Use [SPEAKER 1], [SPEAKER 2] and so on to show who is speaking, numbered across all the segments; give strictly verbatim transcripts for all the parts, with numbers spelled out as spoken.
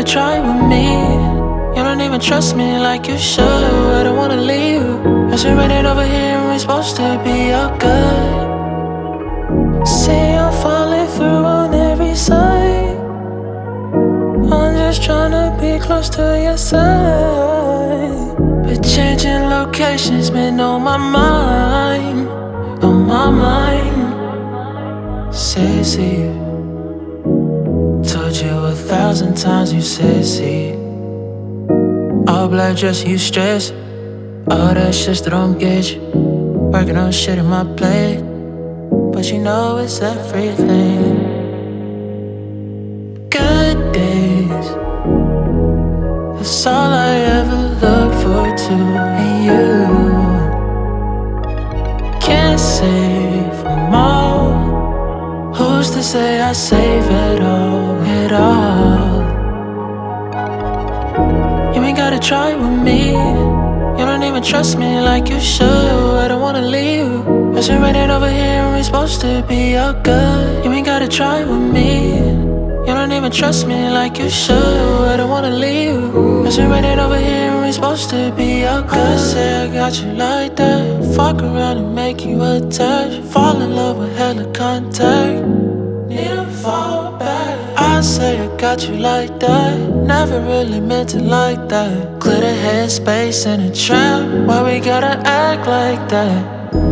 [SPEAKER 1] gotta try with me. You don't even trust me like you should. I don't wanna leave. As we're running over here and we're supposed to be all good. See, I'm falling through on every side. I'm just tryna be close to your side. But changing locations been on my mind. On my mind. Sissy, told you a thousand times, you sissy. All black dress, you stress. All that shit that don't get you. Working on shit in my plate, but you know it's everything. Good days, that's all I ever look forward to. And you can't save them all. Who's to say I save it all, it all? You ain't gotta try with me. You don't even trust me like you should. I don't wanna leave. As we're running over here and we're supposed to be all good. You ain't gotta try with me. You don't even trust me like you should. I don't wanna leave. As we're running over here and we're supposed to be all good. I say I got you like that. Fuck around and make you attached. Fall in love with hella contact. Need to fall back. I say I got you like that. Never really meant it like that. Clear the headspace in a trap. Why we gotta act like that?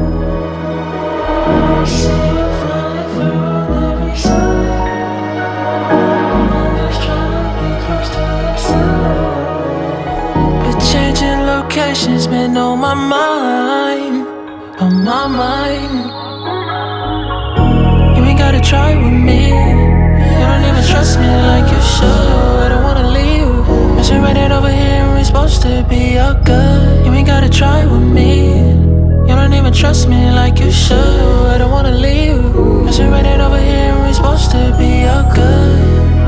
[SPEAKER 1] But changing locations been on my mind. On my mind. You ain't gotta try with me. You don't even trust me like you should. I don't wanna leave. As we're running over here and we're supposed to be all good. You ain't gotta try with me. You don't even trust me like you should. I don't wanna leave. As we're running over here and we're supposed to be all good.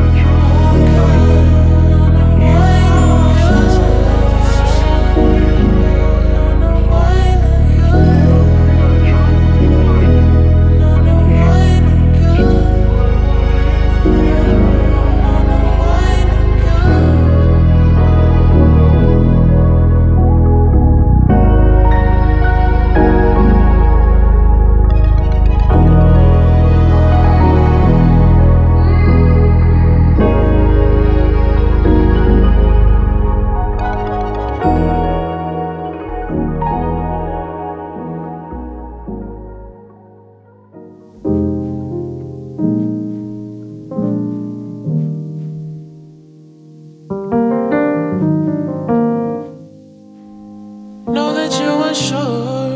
[SPEAKER 1] Know that you weren't sure.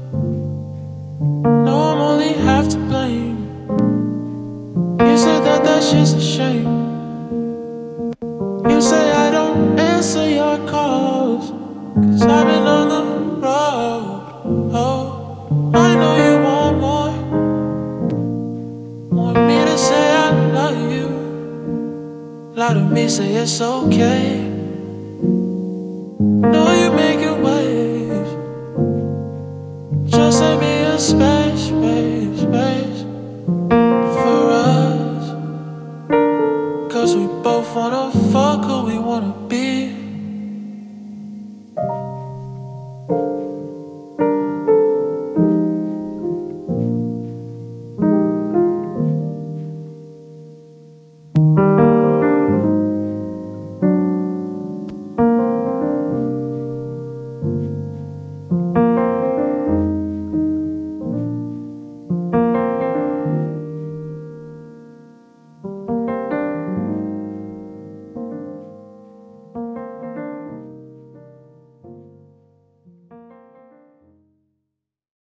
[SPEAKER 1] No, I'm only half to blame. You said that that shit's a shame. You say I don't answer your calls, cause I've been on the road. Oh, I know you want more. Want me to say I love you. Lie to me, say it's okay. Know you making waves. Just let me a space, space, space for us. Cause we both wanna fuck who we wanna be.